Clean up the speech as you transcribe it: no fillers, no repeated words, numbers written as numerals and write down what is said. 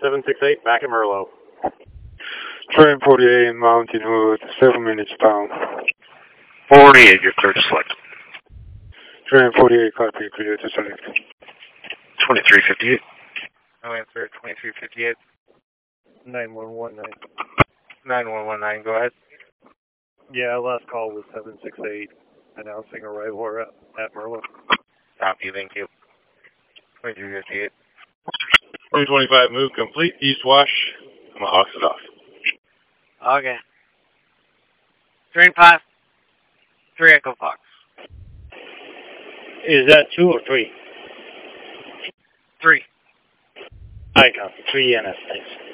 768, back at Merlot. Train 48, Mountain Hood, 7 minutes bound. 48, you're clear to select. Train 48, copy, clear to select. 2358. No answer, 2358. 9119. 9119, go ahead. Yeah, last call was 768, announcing arrival at Merlot. Copy, thank you. 2358. 2025, move complete, east wash. I'm going to aux it off. Okay. Train 5, 3 Echo Fox. Is that 2 or 3? 3. I copy. 3 NS, thanks.